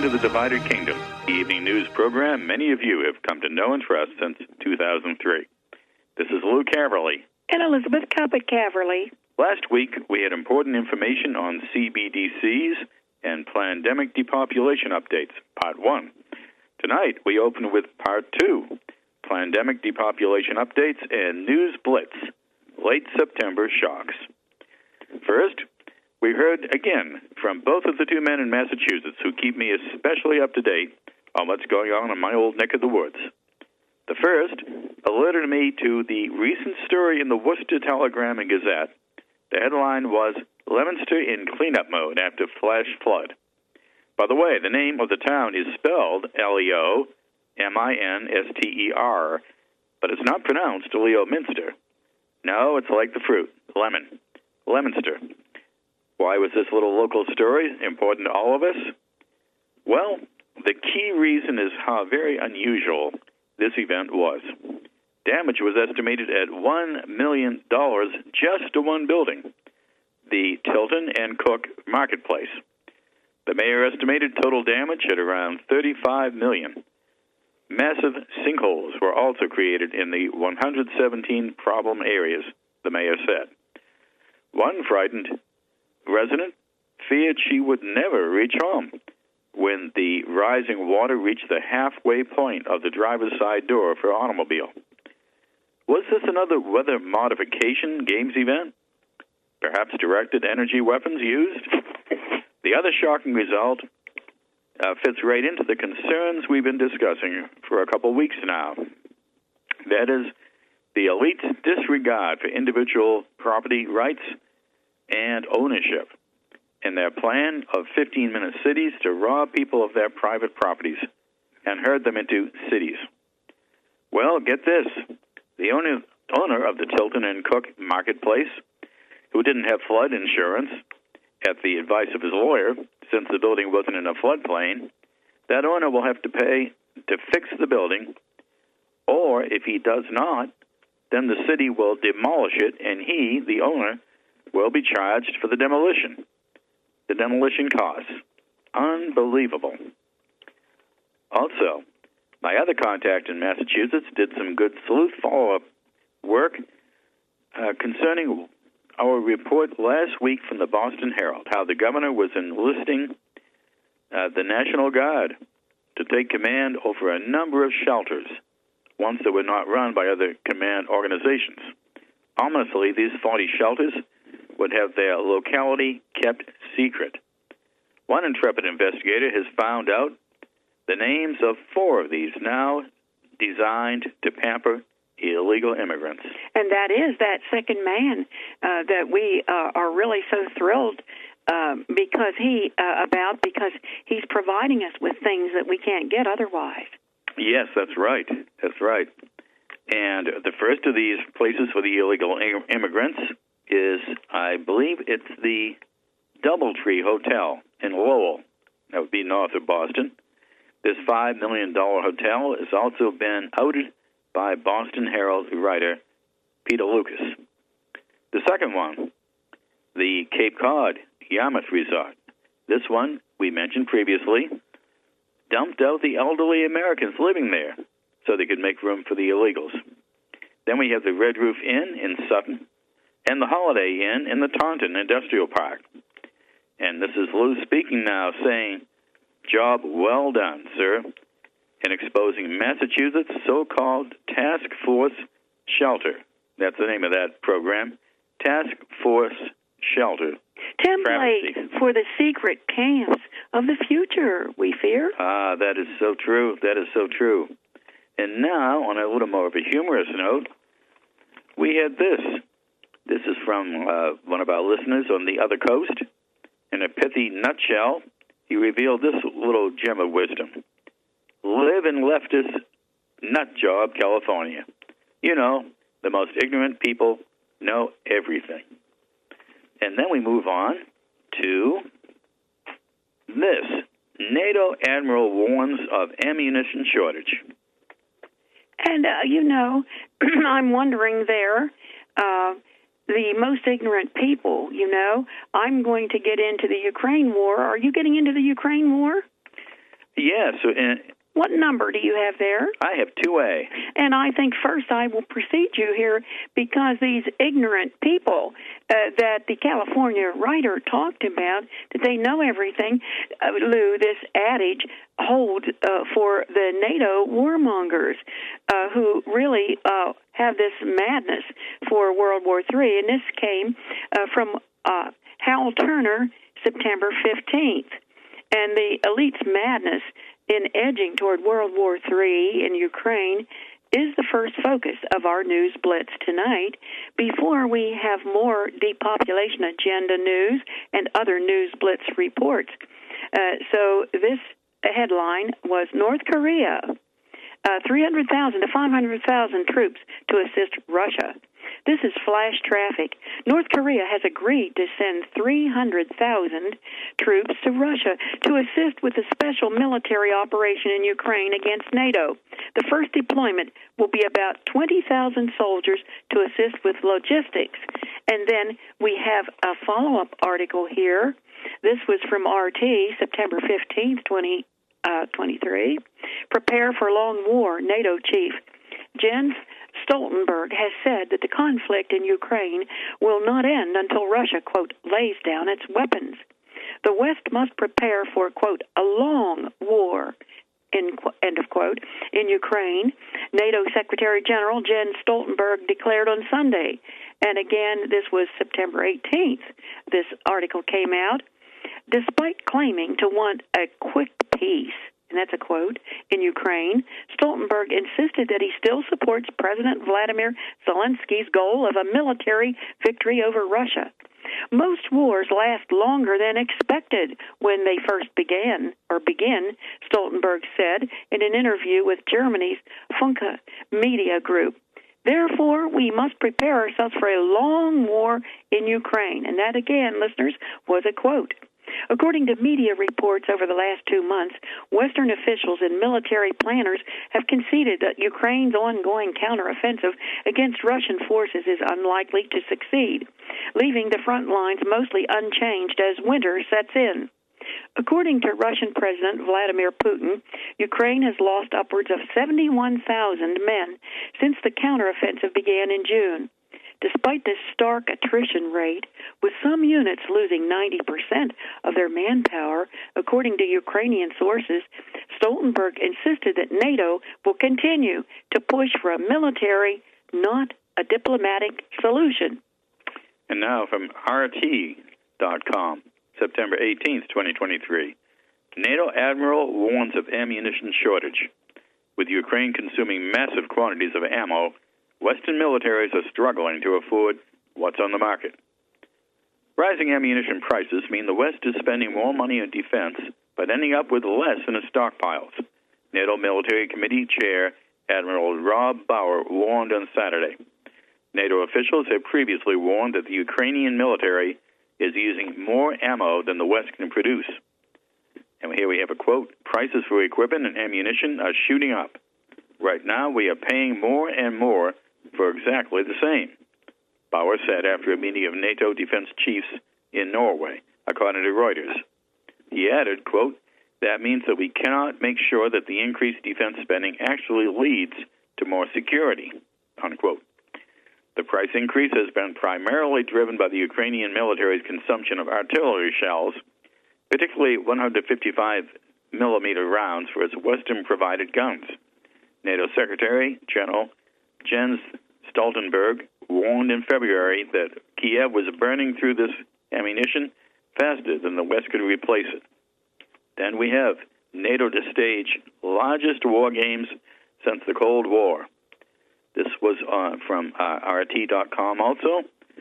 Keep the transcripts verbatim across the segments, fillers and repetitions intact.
to the Divided Kingdom, the evening news program many of you have come to know and trust since two thousand three. This is Lou Caverly. And Elizabeth Cuppet Caverly. Last week, we had important information on C B D Cs and pandemic depopulation updates, part one. Tonight, we open with part two, pandemic depopulation updates and news blitz, late September shocks. First, we heard again from both of the two men in Massachusetts who keep me especially up to date on what's going on in my old neck of the woods. The first alerted me to the recent story in the Worcester Telegram and Gazette. The headline was, Leominster in cleanup mode after flash flood. By the way, the name of the town is spelled L E O M I N S T E R, but it's not pronounced Leominster. No, it's like the fruit, lemon, Leominster. Why was this little local story important to all of us? Well, the key reason is how very unusual this event was. Damage was estimated at one million dollars just to one building, the Tilton and Cook Marketplace. The mayor estimated total damage at around thirty-five million dollars. Massive sinkholes were also created in the one hundred seventeen problem areas, the mayor said. One frightened resident feared she would never reach home when the rising water reached the halfway point of the driver's side door for her automobile. Was this another weather modification games event? Perhaps directed energy weapons used? The other shocking result uh, fits right into the concerns we've been discussing for a couple weeks now. That is, the elite's disregard for individual property rights and ownership in their plan of fifteen-minute cities to rob people of their private properties and herd them into cities. Well, get this. The owner, owner of the Tilton and Cook Marketplace, who didn't have flood insurance at the advice of his lawyer, since the building wasn't in a floodplain, that owner will have to pay to fix the building, or if he does not, then the city will demolish it, and he, the owner, will be charged for the demolition. The demolition costs. Unbelievable. Also, my other contact in Massachusetts did some good sleuth follow-up work uh, concerning our report last week from the Boston Herald, how the governor was enlisting uh, the National Guard to take command over a number of shelters, ones that were not run by other command organizations. Ominously, these forty shelters would have their locality kept secret. One intrepid investigator has found out the names of four of these now designed to pamper illegal immigrants. And that is that second man uh, that we uh, are really so thrilled uh, because he uh, about because he's providing us with things that we can't get otherwise. Yes, that's right. That's right. And the first of these places for the illegal immigrants is, I believe, it's the Doubletree Hotel in Lowell. That would be north of Boston. This five million dollars hotel has also been outed by Boston Herald writer Peter Lucas. The second one, the Cape Cod Yarmouth Resort. This one, we mentioned previously, dumped out the elderly Americans living there so they could make room for the illegals. Then we have the Red Roof Inn in Sutton and the Holiday Inn in the Taunton Industrial Park. And this is Lou speaking now, saying, job well done, sir, in exposing Massachusetts' so-called Task Force Shelter. That's the name of that program, Task Force Shelter. Template travesty for the secret camps of the future, we fear. Ah, that is so true. That is so true. And now, on a little more of a humorous note, we had this. This is from uh, one of our listeners on the other coast. In a pithy nutshell, he revealed this little gem of wisdom. Live in leftist nut job, California. You know, the most ignorant people know everything. And then we move on to this. NATO admiral warns of ammunition shortage. And, uh, you know, I'm wondering there, uh, the most ignorant people, you know, I'm going to get into the Ukraine war. Are you getting into the Ukraine war? Yes. So, uh, what number do you have there? I have two A. And I think first I will precede you here because these ignorant people uh, that the California writer talked about, that they know everything, uh, Lou, this adage holds uh, for the NATO warmongers uh, who really uh, have this madness for World War Three. And this came uh, from uh, Hal Turner, September fifteenth. And the elite's madness in edging toward World War Three in Ukraine is the first focus of our news blitz tonight. Before we have more depopulation agenda news and other news blitz reports. Uh, so this headline was North Korea, uh, three hundred thousand to five hundred thousand troops to assist Russia. This is flash traffic. North Korea has agreed to send three hundred thousand troops to Russia to assist with a special military operation in Ukraine against NATO. The first deployment will be about twenty thousand soldiers to assist with logistics. And then we have a follow-up article here. This was from R T, September fifteenth, twenty twenty-three. Prepare for long war, NATO chief Jens Stoltenberg has said that the conflict in Ukraine will not end until Russia, quote, lays down its weapons. The West must prepare for, quote, a long war, end, end of quote, in Ukraine. NATO Secretary General Jens Stoltenberg declared on Sunday, and again, this was September eighteenth, this article came out, despite claiming to want a quick peace, and that's a quote, in Ukraine, Stoltenberg insisted that he still supports President Vladimir Zelensky's goal of a military victory over Russia. Most wars last longer than expected when they first began, or begin, Stoltenberg said in an interview with Germany's Funke Media Group. Therefore, we must prepare ourselves for a long war in Ukraine. And that, again, listeners, was a quote. According to media reports over the last two months, Western officials and military planners have conceded that Ukraine's ongoing counteroffensive against Russian forces is unlikely to succeed, leaving the front lines mostly unchanged as winter sets in. According to Russian President Vladimir Putin, Ukraine has lost upwards of seventy-one thousand men since the counteroffensive began in June. Despite this stark attrition rate, with some units losing ninety percent of their manpower, according to Ukrainian sources, Stoltenberg insisted that NATO will continue to push for a military, not a diplomatic solution. And now from R T dot com, September eighteenth, twenty twenty-three. NATO admiral warns of ammunition shortage. With Ukraine consuming massive quantities of ammo, Western militaries are struggling to afford what's on the market. Rising ammunition prices mean the West is spending more money on defense, but ending up with less in its stockpiles. NATO Military Committee Chair Admiral Rob Bauer warned on Saturday. NATO officials have previously warned that the Ukrainian military is using more ammo than the West can produce. And here we have a quote, prices for equipment and ammunition are shooting up. Right now we are paying more and more for exactly the same, Bauer said after a meeting of NATO defense chiefs in Norway, according to Reuters. He added, quote, that means that we cannot make sure that the increased defense spending actually leads to more security, unquote. The price increase has been primarily driven by the Ukrainian military's consumption of artillery shells, particularly one hundred fifty-five millimeter rounds for its Western-provided guns. NATO Secretary General Jens Stoltenberg warned in February that Kiev was burning through this ammunition faster than the West could replace it. Then we have NATO to stage largest war games since the Cold War. This was uh, from uh, R T dot com also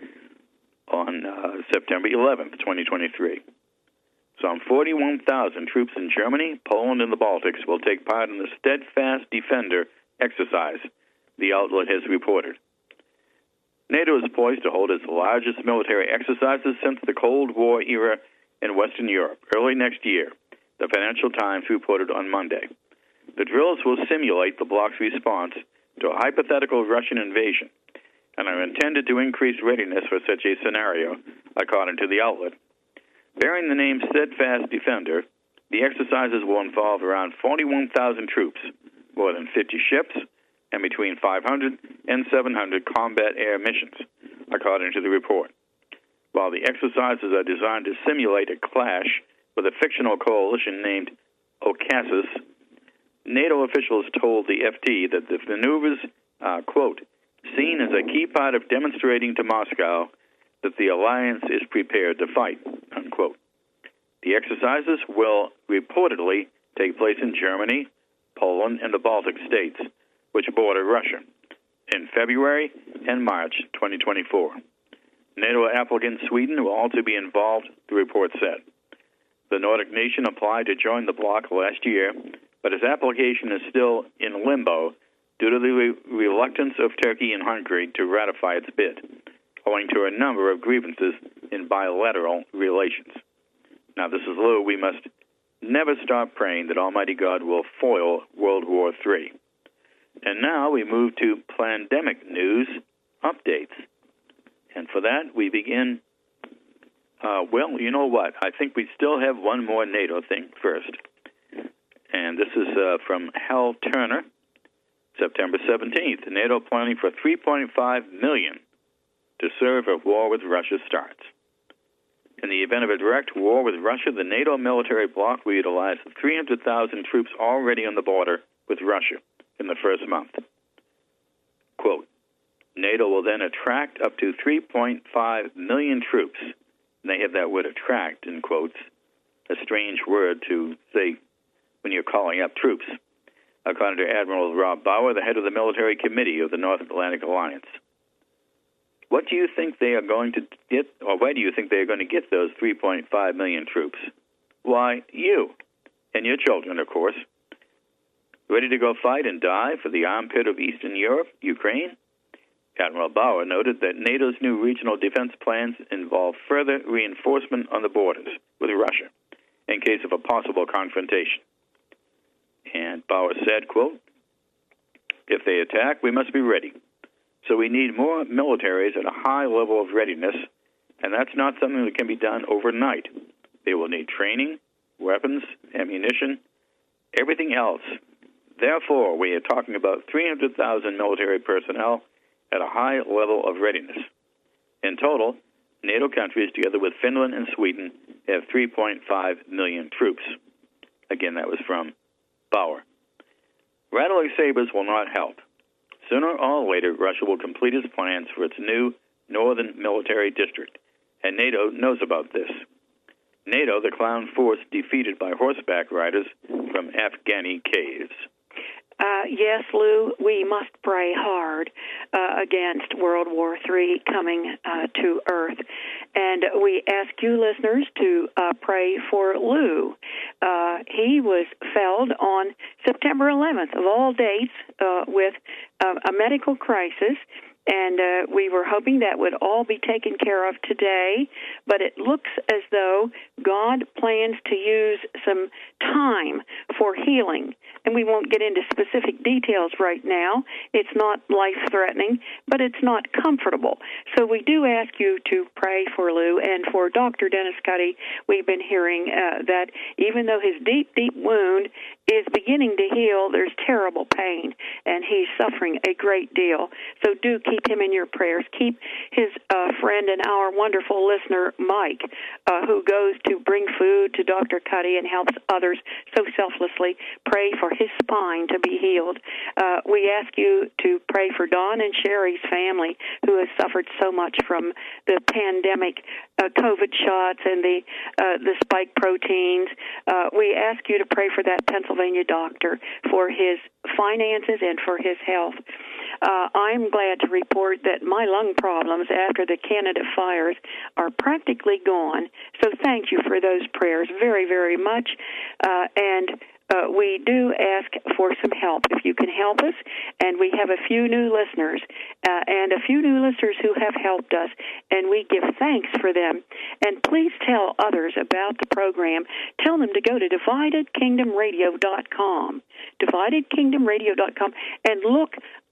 on uh, September eleventh, twenty twenty-three. Some forty-one thousand troops in Germany, Poland, and the Baltics will take part in the Steadfast Defender exercise, the outlet has reported. NATO is poised to hold its largest military exercises since the Cold War era in Western Europe early next year, the Financial Times reported on Monday. The drills will simulate the bloc's response to a hypothetical Russian invasion and are intended to increase readiness for such a scenario, according to the outlet. Bearing the name Steadfast Defender, The exercises will involve around forty-one thousand troops, more than fifty ships, and between five hundred and seven hundred combat air missions, according to the report. While the exercises are designed to simulate a clash with a fictional coalition named Ocassus, NATO officials told the F T that the maneuvers are, quote, seen as a key part of demonstrating to Moscow that the alliance is prepared to fight, unquote. The exercises will reportedly take place in Germany, Poland, and the Baltic states, which border Russia, in February and March twenty twenty-four. NATO applicant Sweden will also be involved, the report said. The Nordic nation applied to join the bloc last year, but its application is still in limbo due to the re- reluctance of Turkey and Hungary to ratify its bid, owing to a number of grievances in bilateral relations. Now, this is Lou. We must never stop praying that Almighty God will foil World War Three. And now we move to pandemic news updates. And for that, we begin, uh, well, you know what? I think we still have one more NATO thing first. And this is uh, from Hal Turner, September seventeenth. NATO planning for three point five million to serve if war with Russia starts. In the event of a direct war with Russia, the NATO military bloc will utilize the three hundred thousand troops already on the border with Russia in the first month. Quote, NATO will then attract up to three point five million troops. And they have that word attract in quotes, a strange word to say when you're calling up troops, according to Admiral Rob Bauer, the head of the military committee of the North Atlantic Alliance. What do you think they are going to get, or where do you think they are going to get those three point five million troops? Why, you and your children, of course. Ready to go fight and die for the armpit of Eastern Europe, Ukraine? Admiral Bauer noted that NATO's new regional defense plans involve further reinforcement on the borders with Russia in case of a possible confrontation. And Bauer said, quote, if they attack, we must be ready. So we need more militaries at a high level of readiness, and that's not something that can be done overnight. They will need training, weapons, ammunition, everything else. Therefore, we are talking about three hundred thousand military personnel at a high level of readiness. In total, NATO countries, together with Finland and Sweden, have three point five million troops. Again, that was from Bauer. Rattling sabers will not help. Sooner or later, Russia will complete its plans for its new northern military district, and NATO knows about this. NATO, the clown force defeated by horseback riders from Afghani caves. Uh, yes, Lou, we must pray hard uh, against World War Three coming uh, to Earth. And we ask you listeners to uh, pray for Lou. Uh, he was felled on September eleventh, of all dates, uh, with uh, a medical crisis. And uh, we were hoping that would all be taken care of today, but it looks as though God plans to use some time for healing. And we won't get into specific details right now. It's not life-threatening, but it's not comfortable. So we do ask you to pray for Lou. And for Doctor Dennis Cuddy, we've been hearing uh, that even though his deep, deep wound is beginning to heal, there's terrible pain, and he's suffering a great deal. So do keep him in your prayers. Keep his uh, friend and our wonderful listener, Mike, uh, who goes to bring food to Doctor Cuddy and helps others so selflessly. Pray for his spine to be healed. Uh, we ask you to pray for Don and Sherry's family, who has suffered so much from the pandemic, uh, COVID shots and the uh, the spike proteins. Uh, we ask you to pray for that Pennsylvania doctor for his finances and for his health. Uh, I'm glad to report that my lung problems after the Canada fires are practically gone. So thank you for those prayers very, very much. Uh, and Uh, we do ask for some help if you can help us, and we have a few new listeners uh, and a few new listeners who have helped us, and we give thanks for them. And please tell others about the program. Tell them to go to divided kingdom radio dot com, divided kingdom radio dot com, and look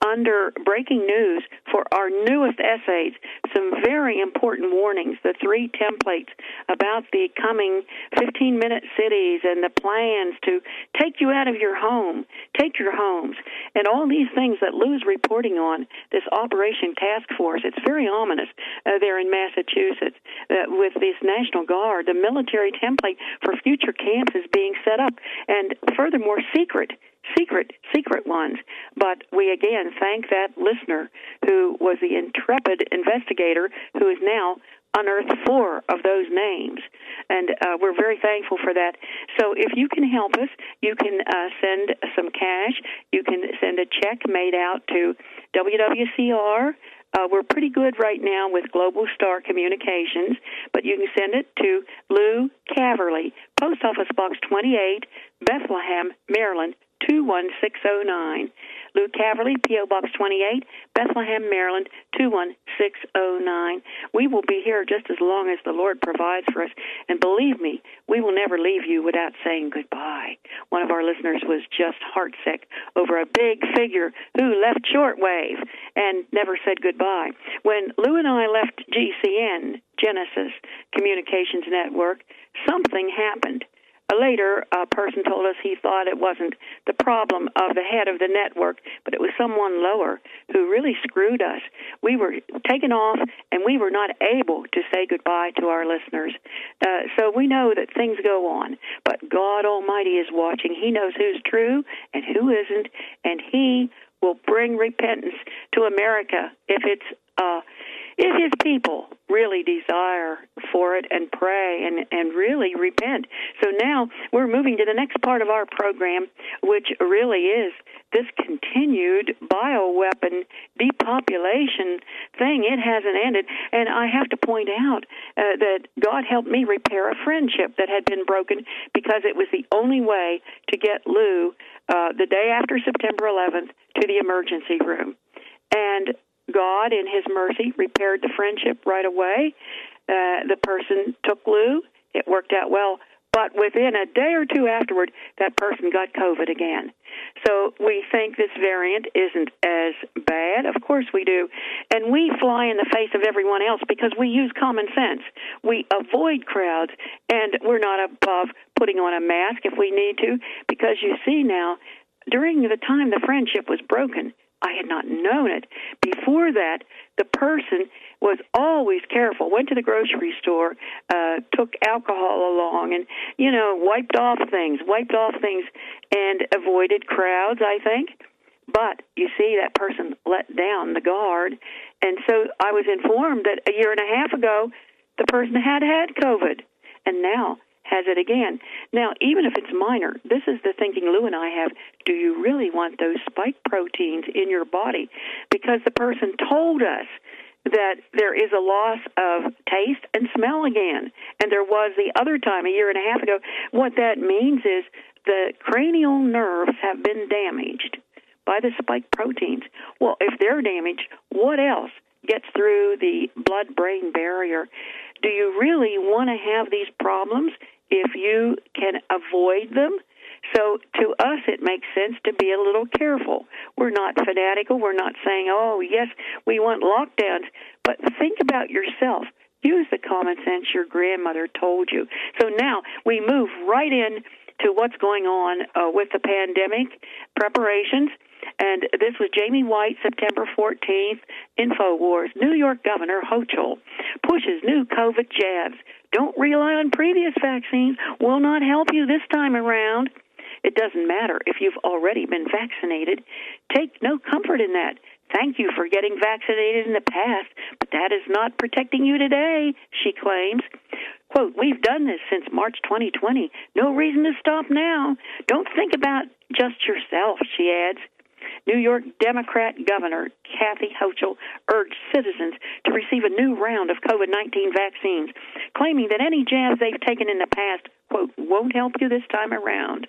under breaking news for our newest essays some very important warnings, the three templates about the coming fifteen-minute cities and the plans to take you out of your home, take your homes, and all these things that Lou's reporting on, this Operation Task Force. It's very ominous uh, there in Massachusetts uh, with this National Guard. The military template for future camps is being set up, and furthermore, secret. Secret, secret ones. But we again thank that listener who was the intrepid investigator who has now unearthed four of those names. And uh, we're very thankful for that. So if you can help us, you can uh, send some cash. You can send a check made out to W W C R. Uh, we're pretty good right now with Global Star Communications, but you can send it to Lou Caverly, Post Office Box twenty-eight, Bethlehem, Maryland, two one six oh nine. Lou Caverly, P O. Box twenty-eight, Bethlehem, Maryland, two one six oh nine. We will be here just as long as the Lord provides for us. And believe me, we will never leave you without saying goodbye. One of our listeners was just heartsick over a big figure who left shortwave and never said goodbye. When Lou and I left G C N, Genesis Communications Network, something happened. Later, a person told us he thought it wasn't the problem of the head of the network, but it was someone lower who really screwed us. We were taken off, and we were not able to say goodbye to our listeners. Uh, so we know that things go on, but God Almighty is watching. He knows who's true and who isn't, and He will bring repentance to America if it's uh, if His people really desire for it and pray and, and really repent. So now we're moving to the next part of our program, which really is this continued bioweapon depopulation thing. It hasn't ended. And I have to point out uh, that God helped me repair a friendship that had been broken because it was the only way to get Lou uh, the day after September eleventh to the emergency room. And God, in His mercy, repaired the friendship right away. Uh, the person took Lou. It worked out well. But within a day or two afterward, that person got COVID again. So we think this variant isn't as bad. Of course we do. And we fly in the face of everyone else because we use common sense. We avoid crowds, and we're not above putting on a mask if we need to, because you see now, during the time the friendship was broken, I had not known it. Before that, the person was always careful, went to the grocery store, uh, took alcohol along, and, you know, wiped off things, wiped off things, and avoided crowds, I think. But, you see, that person let down the guard. And so I was informed that a year and a half ago, the person had had COVID. And now has it again. Now, even if it's minor, this is the thinking Lou and I have. Do you really want those spike proteins in your body? Because the person told us that there is a loss of taste and smell again. And there was the other time, a year and a half ago. What that means is the cranial nerves have been damaged by the spike proteins. Well, if they're damaged, what else gets through the blood-brain barrier? Do you really want to have these problems if you can avoid them? So to us, it makes sense to be a little careful. We're not fanatical. We're not saying, oh, yes, we want lockdowns. But think about yourself. Use the common sense your grandmother told you. So now we move right in to what's going on uh, with the pandemic preparations. And this was Jamie White, September fourteenth, InfoWars. New York Governor Hochul pushes new COVID jabs. Don't rely on previous vaccines. Will not help you this time around. It doesn't matter if you've already been vaccinated. Take no comfort in that. Thank you for getting vaccinated in the past, but that is not protecting you today, she claims. Quote, we've done this since March twenty twenty. No reason to stop now. Don't think about just yourself, she adds. New York Democrat Governor Kathy Hochul urged citizens to receive a new round of COVID nineteen vaccines, claiming that any jabs they've taken in the past, quote, won't help you this time around.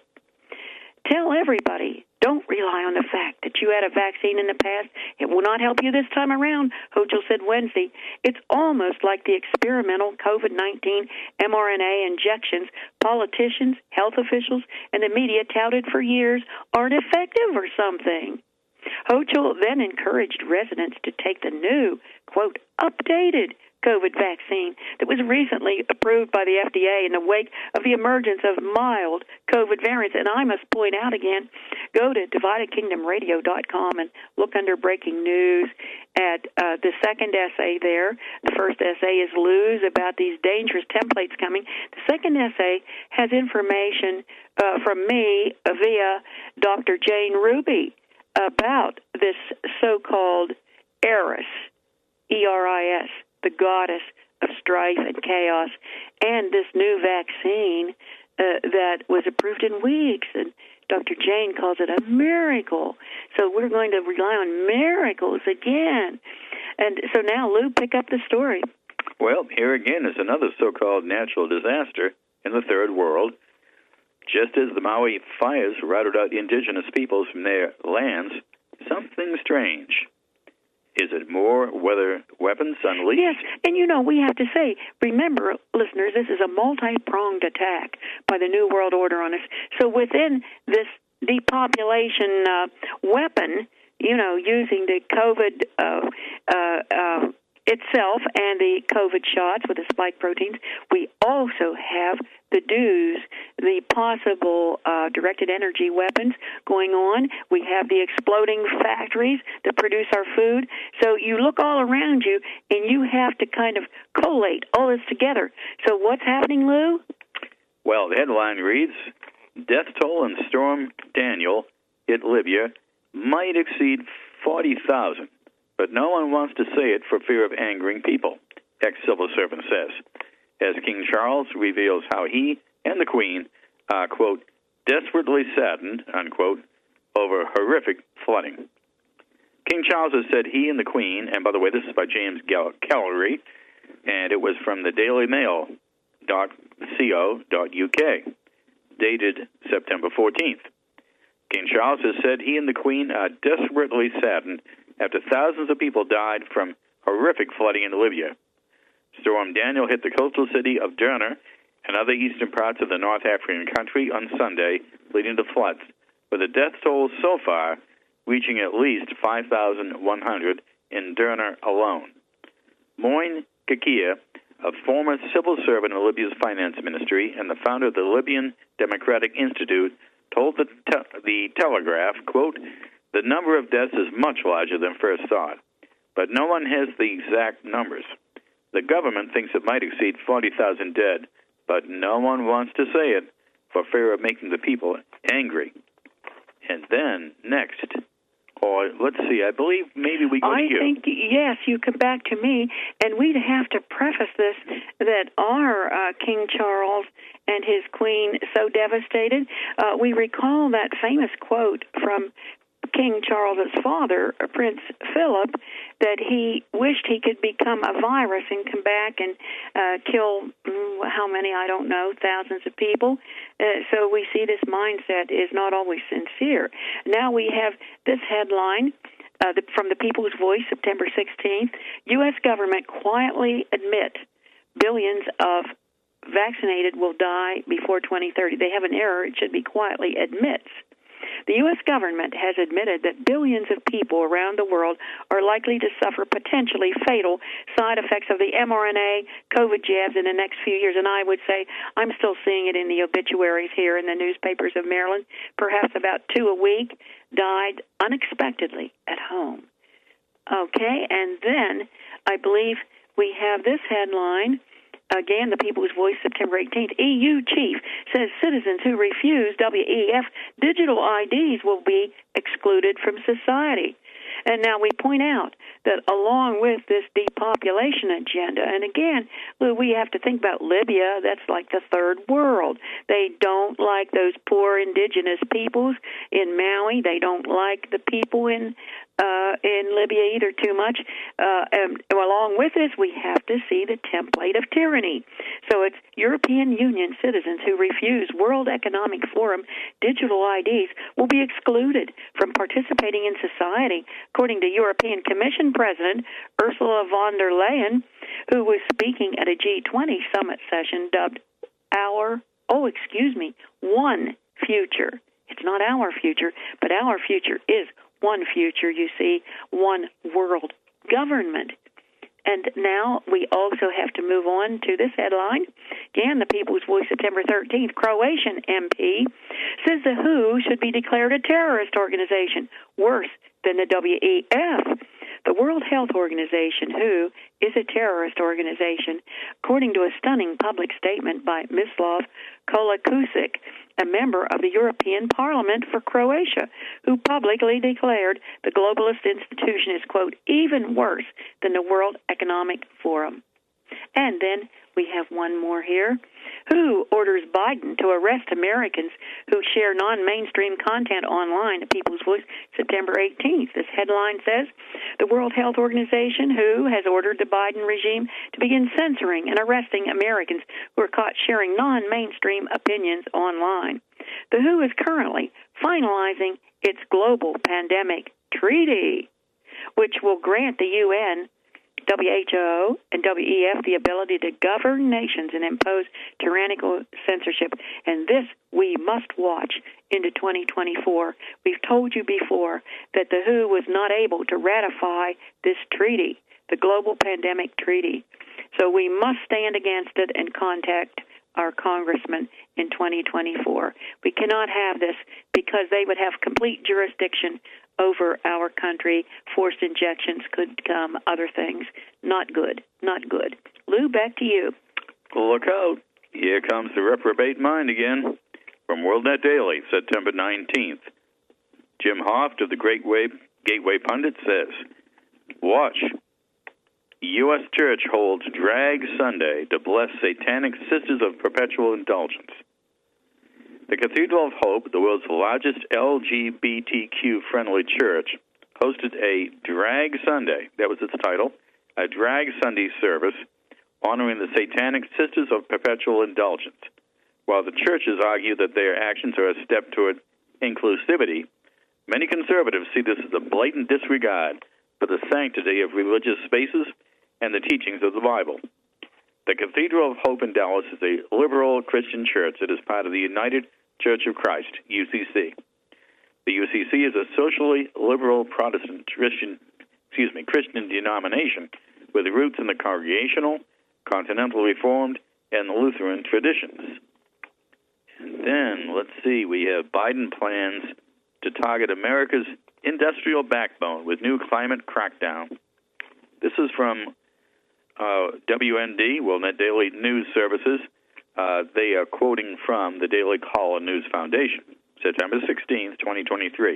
Tell everybody, don't rely on the fact that you had a vaccine in the past. It will not help you this time around, Hochul said Wednesday. It's almost like the experimental COVID nineteen mRNA injections politicians, health officials, and the media touted for years aren't effective or something. Hochul then encouraged residents to take the new, quote, updated COVID vaccine that was recently approved by the F D A in the wake of the emergence of mild COVID variants. And I must point out again, go to divided kingdom radio dot com and look under breaking news at uh, the second essay there. The first essay is Lou's about these dangerous templates coming. The second essay has information uh, from me uh, via Doctor Jane Ruby about this so-called Eris, E R I S, the goddess of strife and chaos, and this new vaccine uh, that was approved in weeks. And Doctor Jane calls it a miracle. So we're going to rely on miracles again. And so now, Lou, pick up the story. Well, here again is another so-called natural disaster in the third world. Just as the Maui fires routed out indigenous peoples from their lands, something strange. Is it more weather weapons unleashed? Yes, and you know, we have to say, remember, listeners, this is a multi-pronged attack by the New World Order on us. So within this depopulation uh, weapon, you know, using the COVID uh, uh, uh, itself and the COVID shots with the spike proteins, we also have the D O Os, the possible uh, directed energy weapons going on. We have the exploding factories that produce our food. So you look all around you, and you have to kind of collate all this together. So what's happening, Lou? Well, the headline reads, Death toll in Storm Daniel hit Libya might exceed forty thousand, but no one wants to say it for fear of angering people, ex-civil servant says, as King Charles reveals how he and the Queen are, quote, desperately saddened, unquote, over horrific flooding. King Charles has said he and the Queen, and by the way, this is by James Kellery, and it was from the daily mail dot co dot uk, dated September fourteenth. King Charles has said he and the Queen are desperately saddened after thousands of people died from horrific flooding in Libya. Storm Daniel hit the coastal city of Derna and other eastern parts of the North African country on Sunday, leading to floods, with the death toll so far reaching at least five thousand one hundred in Derna alone. Moin Kakia, a former civil servant in Libya's finance ministry and the founder of the Libyan Democratic Institute, told the, te- the Telegraph, quote, the number of deaths is much larger than first thought, but no one has the exact numbers. The government thinks it might exceed forty thousand dead, but no one wants to say it for fear of making the people angry. And then, next, or let's see, I believe maybe we go I to you. I think, yes, you come back to me, and we'd have to preface this that our uh, King Charles and his queen so devastated. Uh, we recall that famous quote from King Charles's father, Prince Philip, that he wished he could become a virus and come back and uh, kill mm, how many, I don't know, thousands of people. Uh, so we see this mindset is not always sincere. Now we have this headline uh, the, from the People's Voice, September sixteenth. U S government quietly admit billions of vaccinated will die before twenty thirty. They have an error. It should be quietly admits. The U S government has admitted that billions of people around the world are likely to suffer potentially fatal side effects of the mRNA COVID jabs in the next few years. And I would say I'm still seeing it in the obituaries here in the newspapers of Maryland. Perhaps about two a week died unexpectedly at home. Okay, and then I believe we have this headline. Again, the People's Voice, September eighteenth. E U chief says citizens who refuse W E F digital I Ds will be excluded from society. And now we point out that along with this depopulation agenda, and again, we have to think about Libya, that's like the third world. They don't like those poor indigenous peoples in Maui. They don't like the people in Uh, in Libya either too much. Uh, and along with this, we have to see the template of tyranny. So it's European Union citizens who refuse World Economic Forum digital I Ds will be excluded from participating in society, according to European Commission President Ursula von der Leyen, who was speaking at a G twenty summit session dubbed Our, oh, excuse me, One Future. It's not our future, but our future is one future, you see, one world government. And now we also have to move on to this headline. Again, the People's Voice, September thirteenth, Croatian M P says the W H O should be declared a terrorist organization, worse than the W E F. The World Health Organization, W H O, is a terrorist organization, according to a stunning public statement by Mislav Kolakusic, a member of the European Parliament for Croatia, who publicly declared the globalist institution is, quote, even worse than the World Economic Forum. And then we have one more here. W H O orders Biden to arrest Americans who share non-mainstream content online, the People's Voice, September eighteenth. This headline says, the World Health Organization, W H O, has ordered the Biden regime to begin censoring and arresting Americans who are caught sharing non-mainstream opinions online. The W H O is currently finalizing its global pandemic treaty, which will grant the U N, W H O, and W E F the ability to govern nations and impose tyrannical censorship. And this we must watch into twenty twenty-four. We've told you before that the W H O was not able to ratify this treaty, the Global Pandemic Treaty. So we must stand against it and contact our congressmen in twenty twenty-four. We cannot have this because they would have complete jurisdiction over our country. Forced injections could come, other things. Not good, not good. Lou, back to you. Look out. Here comes the reprobate mind again. From WorldNet Daily, September nineteenth. Jim Hoft of the Great Way, Gateway Pundit says, watch. U S Church holds Drag Sunday to bless Satanic Sisters of Perpetual Indulgence. The Cathedral of Hope, the world's largest L G B T Q-friendly church, hosted a Drag Sunday, that was its title, a Drag Sunday service honoring the Satanic Sisters of Perpetual Indulgence. While the churches argue that their actions are a step toward inclusivity, many conservatives see this as a blatant disregard for the sanctity of religious spaces and the teachings of the Bible. The Cathedral of Hope in Dallas is a liberal Christian church that is part of the United Church of Christ, U C C. The U C C is a socially liberal Protestant Christian, excuse me, Christian denomination with roots in the Congregational, Continental Reformed, and Lutheran traditions. And then, let's see, we have Biden plans to target America's industrial backbone with new climate crackdown. This is from uh, W N D, WorldNet Daily News Services. Uh, they are quoting from the Daily Caller News Foundation, September sixteenth, twenty twenty-three,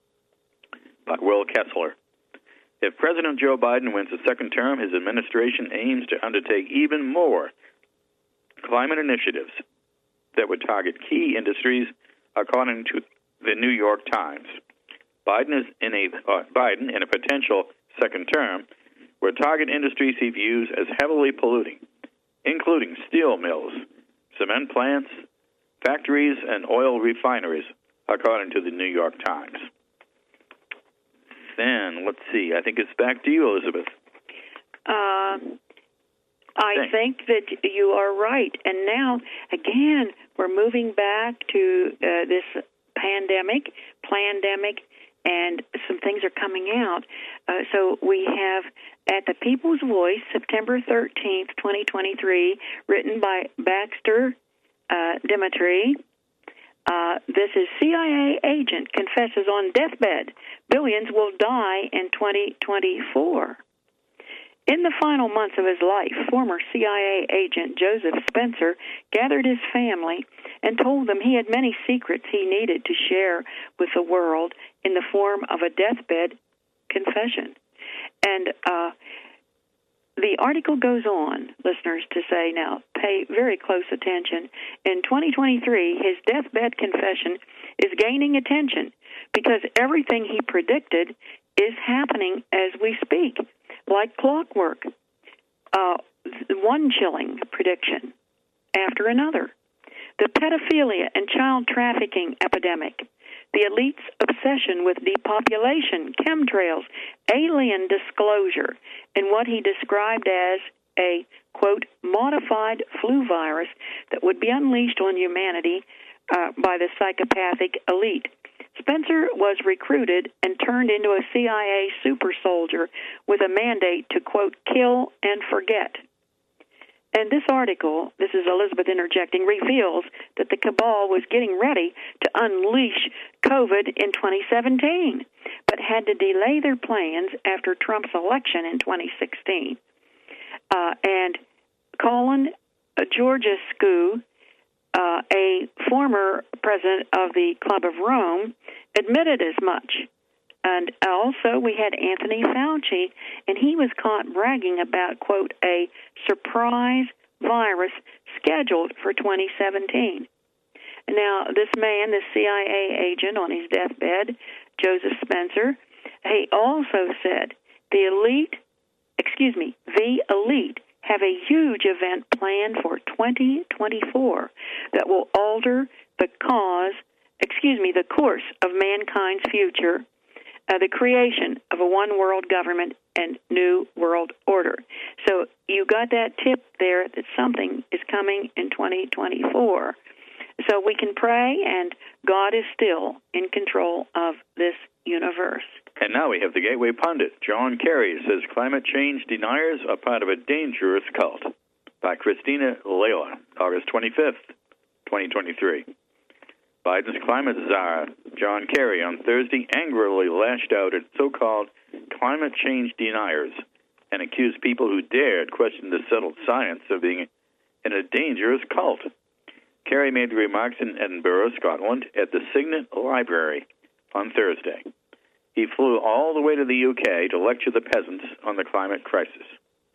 by Will Kessler. If President Joe Biden wins a second term, his administration aims to undertake even more climate initiatives that would target key industries, according to the New York Times. Biden is in a uh, Biden in a potential second term would target industries he views as heavily polluting, including steel mills, cement plants, factories, and oil refineries, according to the New York Times. Then, let's see, I think it's back to you, Elizabeth. Uh, I Thanks. think that you are right. And now, again, we're moving back to uh, this pandemic, plandemic, and some things are coming out. Uh, so we have at the People's Voice, September thirteenth, twenty twenty-three, written by Baxter uh, Dimitri. Uh, this is C I A agent confesses on deathbed. Billions will die in twenty twenty-four. In the final months of his life, former C I A agent Joseph Spencer gathered his family and told them he had many secrets he needed to share with the world in the form of a deathbed confession. And uh, the article goes on, listeners, to say, now, pay very close attention. In twenty twenty-three, his deathbed confession is gaining attention because everything he predicted is happening as we speak, like clockwork. Uh, one chilling prediction after another. The pedophilia and child trafficking epidemic, the elite's obsession with depopulation, chemtrails, alien disclosure, and what he described as a, quote, modified flu virus that would be unleashed on humanity uh, by the psychopathic elite. Spencer was recruited and turned into a C I A super soldier with a mandate to, quote, kill and forget. And this article, this is Elizabeth interjecting, reveals that the cabal was getting ready to unleash COVID in twenty seventeen, but had to delay their plans after Trump's election in twenty sixteen. Uh, and Colin uh, Georgescu, uh, a former president of the Club of Rome, admitted as much. And also we had Anthony Fauci, and he was caught bragging about, quote, a surprise virus scheduled for twenty seventeen. Now, this man, this C I A agent on his deathbed, Joseph Spencer, he also said the elite, excuse me, the elite have a huge event planned for twenty twenty-four that will alter the cause, excuse me, the course of mankind's future, uh, the creation of a one-world government and new world order. So you got that tip there that something is coming in twenty twenty-four. So we can pray, and God is still in control of this universe. And now we have the Gateway Pundit. John Kerry says climate change deniers are part of a dangerous cult. By Christina Layla, August twenty-fifth, twenty twenty-three. Biden's climate czar, John Kerry, on Thursday angrily lashed out at so-called climate change deniers and accused people who dared question the settled science of being in a dangerous cult. Kerry made the remarks in Edinburgh, Scotland, at the Signet Library on Thursday. He flew all the way to the U K to lecture the peasants on the climate crisis.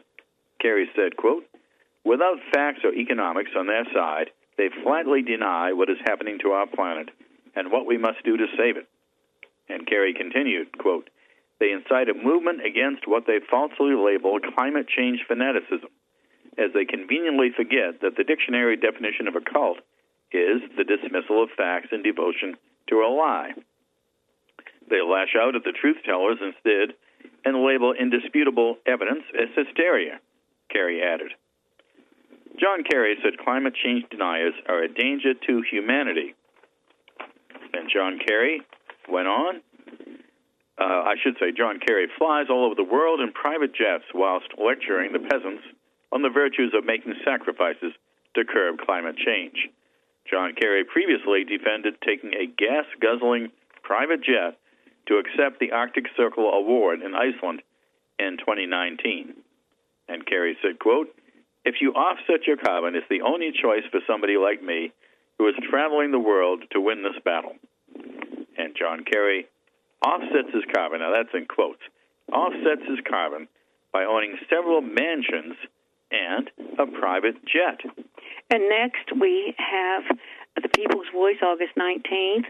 Kerry said, quote, without facts or economics on their side, they flatly deny what is happening to our planet and what we must do to save it. And Kerry continued, quote, they incite a movement against what they falsely label climate change fanaticism, as they conveniently forget that the dictionary definition of a cult is the dismissal of facts and devotion to a lie. They lash out at the truth-tellers instead and label indisputable evidence as hysteria, Kerry added. John Kerry said climate change deniers are a danger to humanity. And John Kerry went on, uh, I should say John Kerry flies all over the world in private jets whilst lecturing the peasants on the virtues of making sacrifices to curb climate change. John Kerry previously defended taking a gas-guzzling private jet to accept the Arctic Circle Award in Iceland in twenty nineteen. And Kerry said, quote, if you offset your carbon, it's the only choice for somebody like me who is traveling the world to win this battle. And John Kerry offsets his carbon, now that's in quotes, offsets his carbon by owning several mansions and a private jet. And next we have the People's Voice, August nineteenth.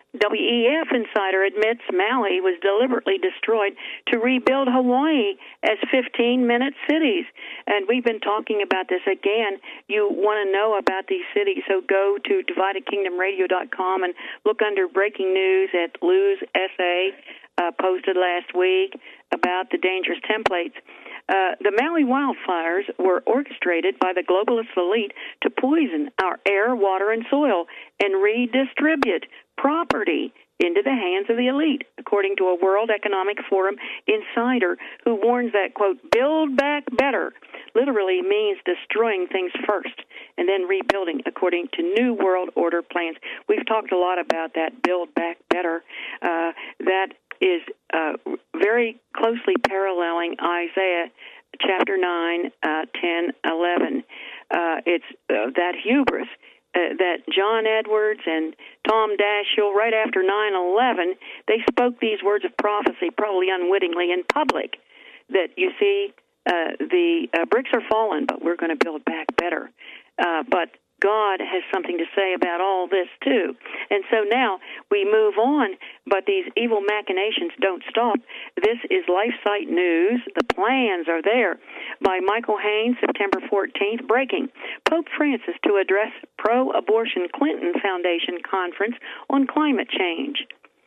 W E F insider admits Maui was deliberately destroyed to rebuild Hawaii as fifteen-minute cities. And we've been talking about this again. You want to know about these cities, so go to divided kingdom radio dot com and look under breaking news at Lou's essay uh, posted last week about the dangerous templates. Uh, the Maui wildfires were orchestrated by the globalist elite to poison our air, water, and soil and redistribute property into the hands of the elite, according to a World Economic Forum insider who warns that, quote, build back better literally means destroying things first and then rebuilding according to New World Order plans. We've talked a lot about that, build back better. Uh, that is uh, very closely paralleling Isaiah chapter nine, uh, ten, eleven. Uh, it's uh, that hubris uh, that John Edwards and Tom Daschle, right after nine eleven, they spoke these words of prophecy, probably unwittingly, in public, that, you see, uh, the uh, bricks are fallen, but we're going to build back better. Uh, but God has something to say about all this, too. And so now we move on, but these evil machinations don't stop. This is LifeSite News. The plans are there. By Michael Haynes, September fourteenth, breaking. Pope Francis to address pro-abortion Clinton Foundation conference on climate change.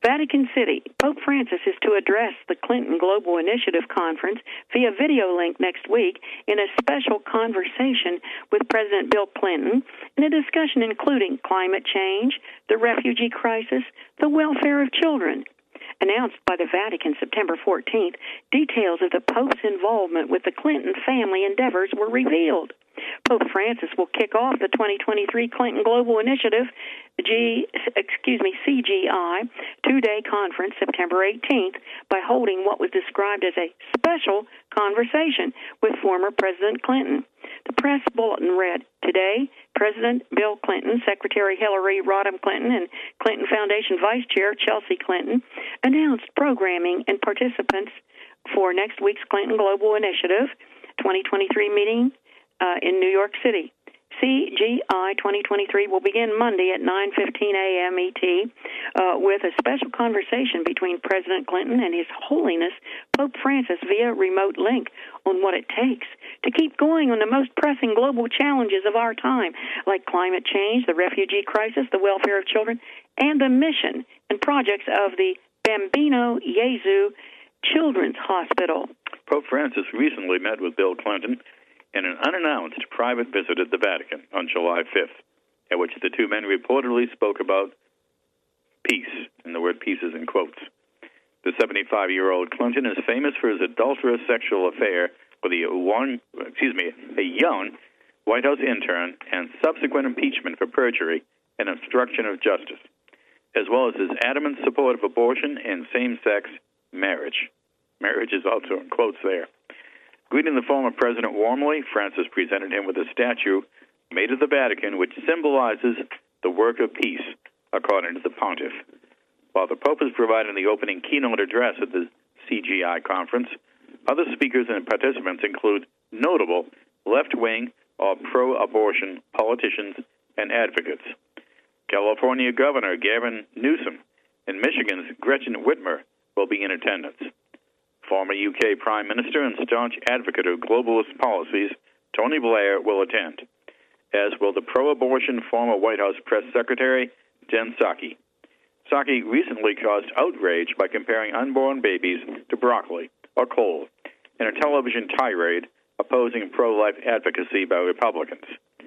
Vatican City. Pope Francis is to address the Clinton Global Initiative Conference via video link next week in a special conversation with President Bill Clinton, in a discussion including climate change, the refugee crisis, the welfare of children. Announced by the Vatican September fourteenth, details of the Pope's involvement with the Clinton family endeavors were revealed. Pope Francis will kick off the twenty twenty-three Clinton Global Initiative, G, excuse me, C G I, two-day conference September eighteenth by holding what was described as a special conversation with former President Clinton. The press bulletin read, today, President Bill Clinton, Secretary Hillary Rodham Clinton, and Clinton Foundation Vice Chair Chelsea Clinton announced programming and participants for next week's Clinton Global Initiative twenty twenty-three meeting uh, in New York City. C G I twenty twenty-three will begin Monday at nine fifteen a.m. E T uh, with a special conversation between President Clinton and His Holiness Pope Francis via remote link on what it takes to keep going on the most pressing global challenges of our time, like climate change, the refugee crisis, the welfare of children, and the mission and projects of the Bambino Gesù Children's Hospital. Pope Francis recently met with Bill Clinton in an unannounced private visit at the Vatican on July fifth, at which the two men reportedly spoke about peace, and the word peace is in quotes. The seventy-five-year-old Clinton is famous for his adulterous sexual affair with a one, excuse me, a young White House intern and subsequent impeachment for perjury and obstruction of justice, as well as his adamant support of abortion and same-sex marriage. Marriage is also in quotes there. Greeting the former president warmly, Francis presented him with a statue made at the Vatican which symbolizes the work of peace, according to the pontiff. While the Pope is providing the opening keynote address at the C G I conference, other speakers and participants include notable left-wing or pro-abortion politicians and advocates. California Governor Gavin Newsom and Michigan's Gretchen Whitmer will be in attendance. Former U K Prime Minister and staunch advocate of globalist policies, Tony Blair, will attend, as will the pro-abortion former White House press secretary, Jen Psaki. Psaki recently caused outrage by comparing unborn babies to broccoli or coal in a television tirade opposing pro-life advocacy by Republicans.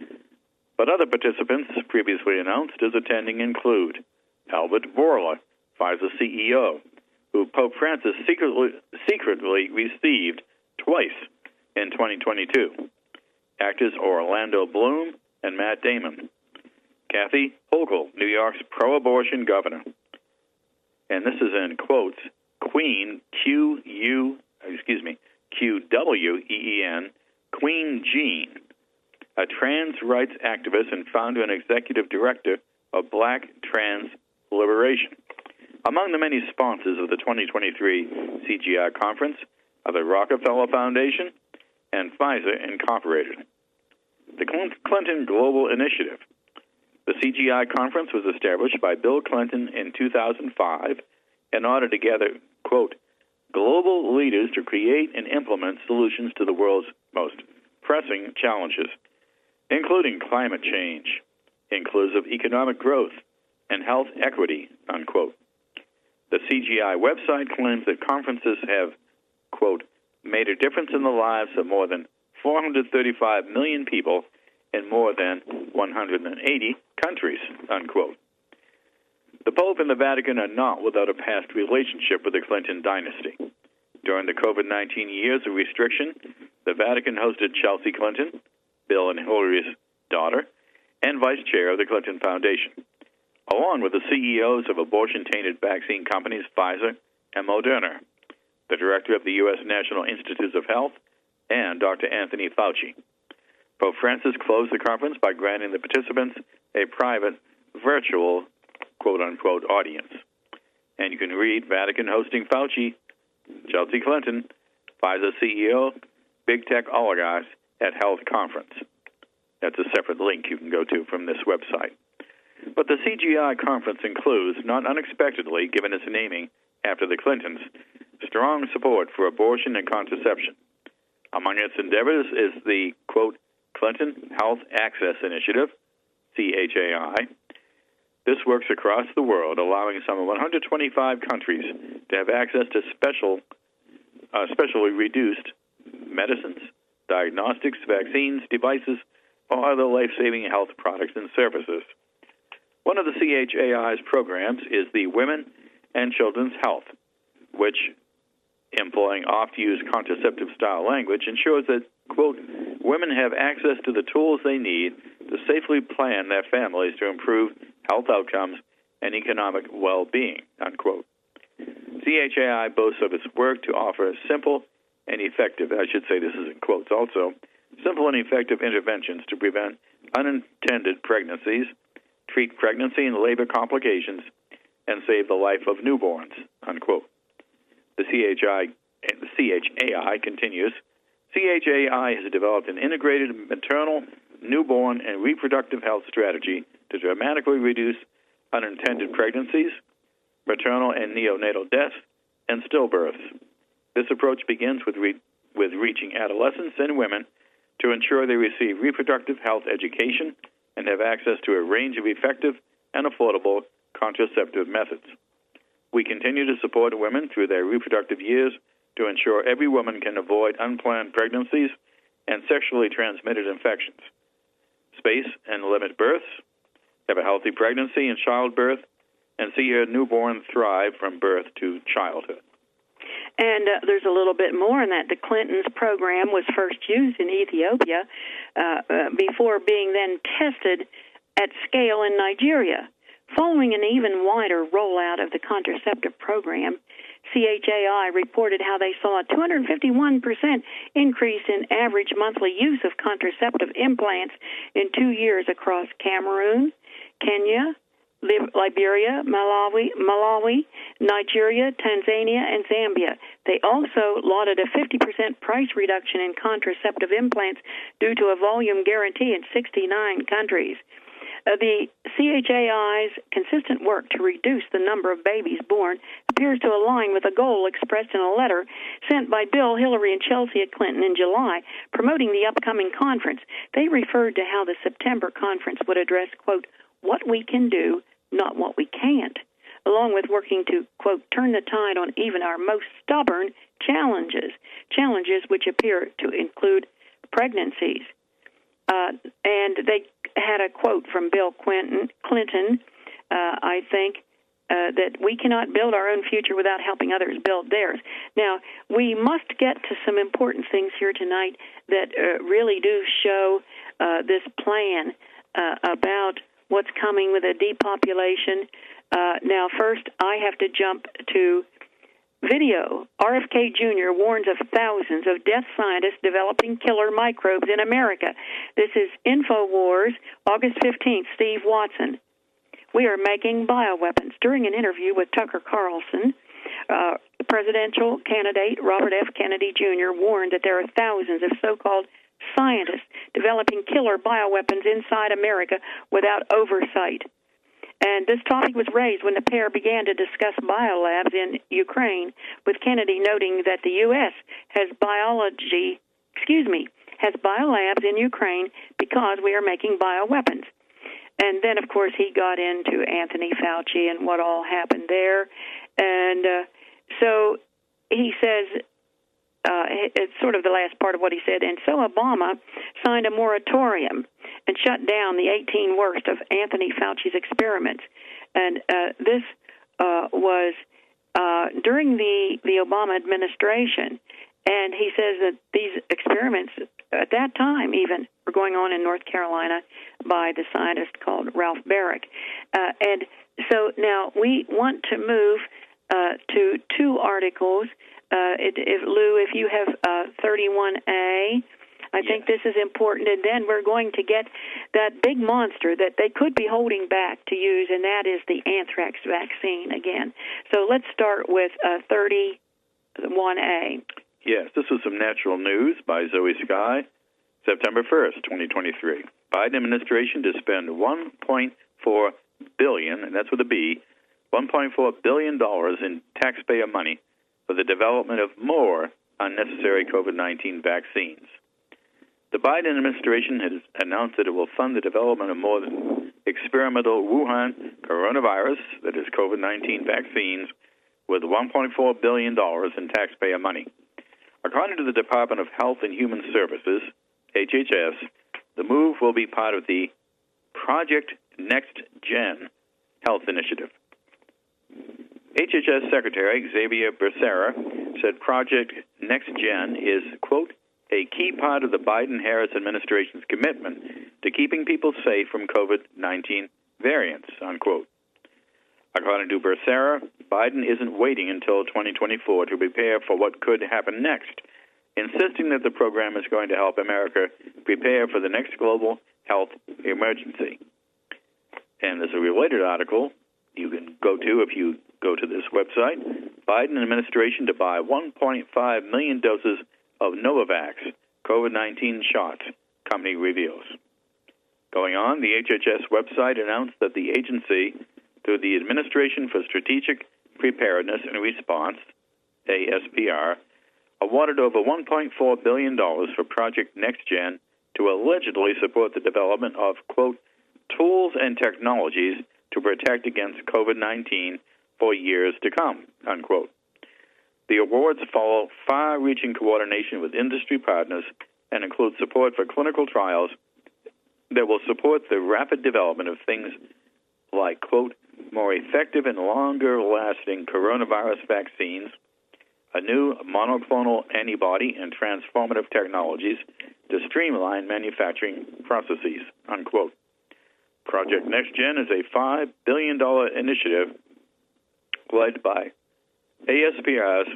But other participants previously announced as attending include Albert Bourla, Pfizer C E O, who Pope Francis secretly, secretly received twice in twenty twenty-two, actors Orlando Bloom and Matt Damon, Kathy Hochul, New York's pro-abortion governor, and this is in quotes, Queen, Q U, excuse me, Q W E E N, Queen Jean, a trans rights activist and founder and executive director of Black Trans Liberation. Among the many sponsors of the twenty twenty-three C G I conference are the Rockefeller Foundation and Pfizer Incorporated. The Clinton Global Initiative. The C G I conference was established by Bill Clinton in two thousand five in order to gather, quote, global leaders to create and implement solutions to the world's most pressing challenges, including climate change, inclusive economic growth, and health equity, unquote. The C G I website claims that conferences have, quote, made a difference in the lives of more than four hundred thirty-five million people in more than one hundred eighty countries, unquote. The Pope and the Vatican are not without a past relationship with the Clinton dynasty. During the COVID nineteen years of restriction, the Vatican hosted Chelsea Clinton, Bill and Hillary's daughter, and vice chair of the Clinton Foundation, along with the C E Os of abortion-tainted vaccine companies Pfizer and Moderna, the director of the U S National Institutes of Health, and Doctor Anthony Fauci. Pope Francis closed the conference by granting the participants a private, virtual, quote-unquote, audience. And you can read Vatican hosting Fauci, Chelsea Clinton, Pfizer C E O, Big Tech Oligarchs at Health Conference. That's a separate link you can go to from this website. But the C G I conference includes, not unexpectedly, given its naming after the Clintons, strong support for abortion and contraception. Among its endeavors is the, quote, Clinton Health Access Initiative, C H A I, This works across the world, allowing some one hundred twenty-five countries to have access to special, uh, specially reduced medicines, diagnostics, vaccines, devices, or other life-saving health products and services. One of the C H A I's programs is the Women and Children's Health, which, employing oft-used contraceptive-style language, ensures that, quote, women have access to the tools they need to safely plan their families to improve health outcomes and economic well-being, unquote. C H A I boasts of its work to offer simple and effective, I should say this is in quotes also, simple and effective interventions to prevent unintended pregnancies, treat pregnancy and labor complications, and save the life of newborns, unquote. The C H I, the C H A I continues, C H A I has developed an integrated maternal, newborn, and reproductive health strategy to dramatically reduce unintended pregnancies, maternal and neonatal deaths, and stillbirths. This approach begins with, re- with reaching adolescents and women to ensure they receive reproductive health education and have access to a range of effective and affordable contraceptive methods. We continue to support women through their reproductive years to ensure every woman can avoid unplanned pregnancies and sexually transmitted infections, space and limit births, have a healthy pregnancy and childbirth, and see your newborn thrive from birth to childhood. And uh, there's a little bit more in that. The Clintons program was first used in Ethiopia uh, uh, before being then tested at scale in Nigeria. Following an even wider rollout of the contraceptive program, C H A I reported how they saw a two hundred fifty-one percent increase in average monthly use of contraceptive implants in two years across Cameroon, Kenya, Liberia, Malawi, Malawi, Nigeria, Tanzania, and Zambia. They also lauded a fifty percent price reduction in contraceptive implants due to a volume guarantee in sixty-nine countries. Uh, the C H A I's consistent work to reduce the number of babies born appears to align with a goal expressed in a letter sent by Bill, Hillary, and Chelsea Clinton in July, promoting the upcoming conference. They referred to how the September conference would address, quote, what we can do, not what we can't, along with working to, quote, turn the tide on even our most stubborn challenges, challenges which appear to include pregnancies. Uh, and they had a quote from Bill Clinton, Clinton uh, I think, uh, that we cannot build our own future without helping others build theirs. Now, we must get to some important things here tonight that uh, really do show uh, this plan uh, about what's coming with a depopulation. Uh, now, first, I have to jump to video. R F K Junior warns of thousands of deaf scientists developing killer microbes in America. This is InfoWars, August fifteenth, Steve Watson. We are making bioweapons. During an interview with Tucker Carlson, uh, presidential candidate Robert F. Kennedy Junior warned that there are thousands of so-called scientists developing killer bioweapons inside America without oversight. And this topic was raised when the pair began to discuss biolabs in Ukraine, with Kennedy noting that the U S has biology, excuse me, has biolabs in Ukraine because we are making bioweapons. And then, of course, he got into Anthony Fauci and what all happened there. And uh, so he says, Uh, it's sort of the last part of what he said. And so Obama signed a moratorium and shut down the eighteen worst of Anthony Fauci's experiments. And uh, this uh, was uh, during the, the Obama administration. And he says that these experiments at that time even were going on in North Carolina by the scientist called Ralph Barrick. Uh, and so now we want to move uh, to two articles. Uh, it, if, Lou, if you have uh, thirty-one A, I yes. think this is important. And then we're going to get that big monster that they could be holding back to use, and that is the anthrax vaccine again. So let's start with uh, thirty-one A. Yes, this is some natural news by Zoe Sky, September first, twenty twenty-three. Biden administration to spend one point four billion dollars, and that's with a B, one point four billion dollars in taxpayer money for the development of more unnecessary COVID nineteen vaccines. The Biden administration has announced that it will fund the development of more than experimental Wuhan coronavirus, that is COVID nineteen vaccines, with one point four billion dollars in taxpayer money. According to the Department of Health and Human Services, H H S, the move will be part of the Project NextGen Health Initiative. H H S Secretary Xavier Becerra said Project NextGen is, quote, a key part of the Biden-Harris administration's commitment to keeping people safe from COVID nineteen variants, unquote. According to Becerra, Biden isn't waiting until twenty twenty-four to prepare for what could happen next, insisting that the program is going to help America prepare for the next global health emergency. And there's a related article you can go to if you go to this website. Biden administration to buy one point five million doses of Novavax COVID nineteen shots, company reveals. Going on, the H H S website announced that the agency, through the Administration for Strategic Preparedness and Response, A S P R, awarded over one point four billion dollars for Project NextGen to allegedly support the development of, quote, tools and technologies to protect against COVID nineteen for years to come, unquote. The awards follow far-reaching coordination with industry partners and include support for clinical trials that will support the rapid development of things like, quote, more effective and longer-lasting coronavirus vaccines, a new monoclonal antibody, and transformative technologies to streamline manufacturing processes, unquote. Project NextGen is a five billion dollars initiative led by A S P R's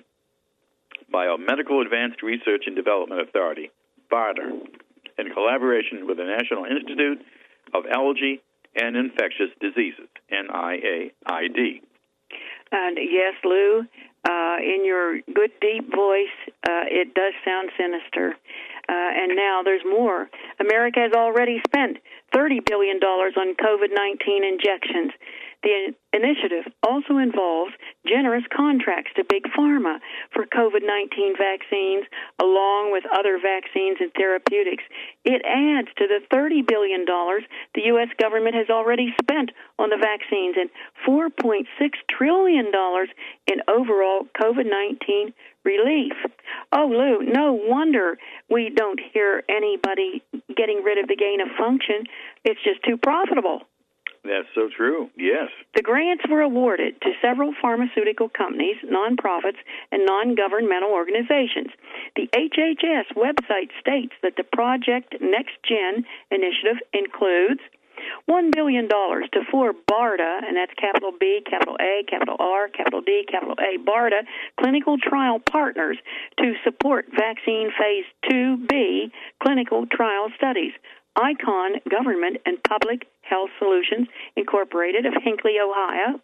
Biomedical Advanced Research and Development Authority, BARDA, in collaboration with the National Institute of Allergy and Infectious Diseases, N I A I D. And yes, Lou, uh, in your good, deep voice, uh, it does sound sinister. Uh, and now there's more. America has already spent thirty billion dollars on COVID nineteen injections. The initiative also involves generous contracts to Big Pharma for COVID nineteen vaccines, along with other vaccines and therapeutics. It adds to the thirty billion dollars the U S government has already spent on the vaccines and four point six trillion dollars in overall COVID nineteen relief. Oh, Lou, no wonder we don't hear anybody getting rid of the gain of function. It's just too profitable. That's so true, yes. The grants were awarded to several pharmaceutical companies, nonprofits, and non-governmental organizations. The H H S website states that the Project NextGen initiative includes one billion dollars to four BARDA, and that's capital B, capital A, capital R, capital D, capital A, BARDA, clinical trial partners to support vaccine phase two B clinical trial studies. Icon Government and Public Health Solutions Incorporated of Hinckley, Ohio.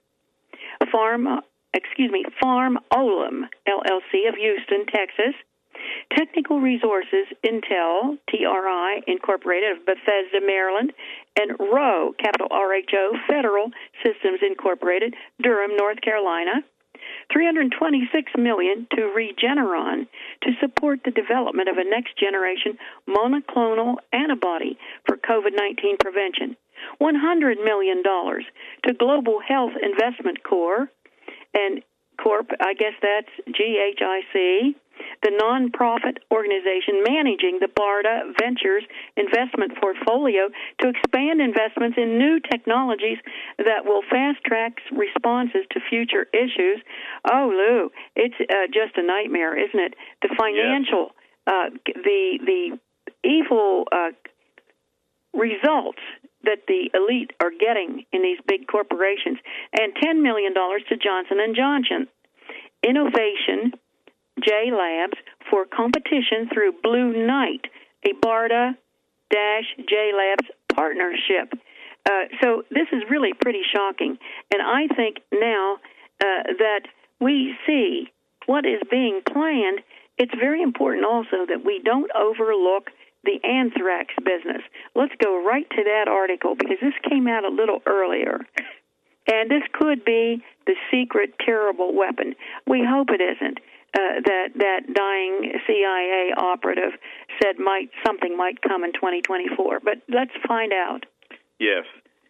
Farm, excuse me, Farm Olem, L L C of Houston, Texas. Technical Resources Intel, T R I, Incorporated of Bethesda, Maryland. And R O, capital R H O, Federal Systems Incorporated, Durham, North Carolina. three hundred twenty-six million dollars to Regeneron to support the development of a next-generation monoclonal antibody for COVID nineteen prevention. one hundred million dollars to Global Health Investment Corp, and Corp, I guess that's G H I C, the nonprofit organization managing the BARDA Ventures investment portfolio to expand investments in new technologies that will fast-track responses to future issues. Oh, Lou, it's uh, just a nightmare, isn't it? The financial, yeah. uh, the the evil uh, results that the elite are getting in these big corporations, and ten million dollars to Johnson and Johnson. Innovation J Labs for competition through Blue Knight, a BARDA-J Labs partnership. Uh, so this is really pretty shocking. And I think now uh, that we see what is being planned, it's very important also that we don't overlook the anthrax business. Let's go right to that article because this came out a little earlier. And this could be the secret terrible weapon. We hope it isn't. Uh, that that dying C I A operative said might something might come in twenty twenty-four. But let's find out. Yes.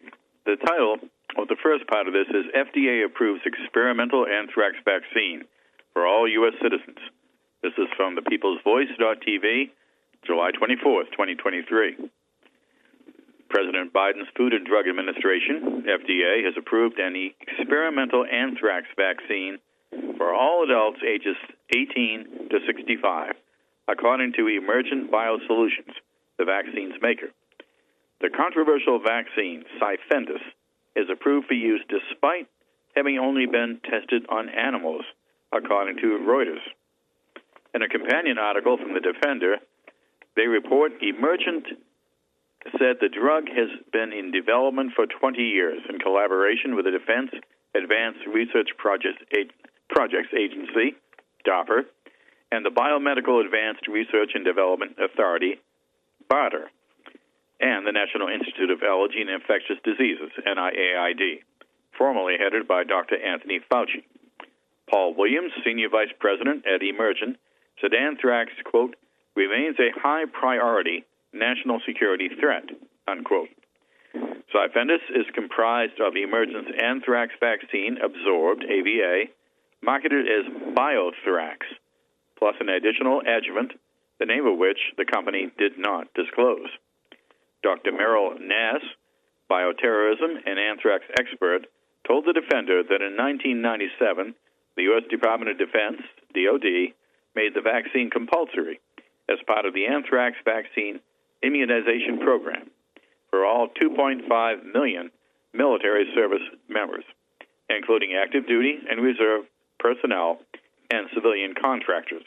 The title of the first part of this is F D A approves experimental anthrax vaccine for all U S citizens. This is from the people's voice dot t v, July twenty-fourth, twenty twenty-three. President Biden's Food and Drug Administration, F D A, has approved an experimental anthrax vaccine for all adults ages eighteen to sixty-five, according to Emergent Biosolutions, the vaccine's maker. The controversial vaccine, Cyfendus, is approved for use despite having only been tested on animals, according to Reuters. In a companion article from The Defender, they report Emergent said the drug has been in development for twenty years in collaboration with the Defense Advanced Research Projects, Projects Agency, DARPA, and the Biomedical Advanced Research and Development Authority, BARDA, and the National Institute of Allergy and Infectious Diseases, N I A I D, formerly headed by Doctor Anthony Fauci. Paul Williams, Senior Vice President at Emergent, said anthrax, quote, remains a high priority national security threat, unquote. Cyfendus is comprised of Emergent's anthrax vaccine, Absorbed, A V A, marketed as Biothrax, plus an additional adjuvant, the name of which the company did not disclose. Doctor Merrill Nass, bioterrorism and anthrax expert, told The Defender that in nineteen ninety-seven, the U S Department of Defense, D O D, made the vaccine compulsory as part of the anthrax vaccine immunization program for all two point five million military service members, including active duty and reserve personnel and civilian contractors.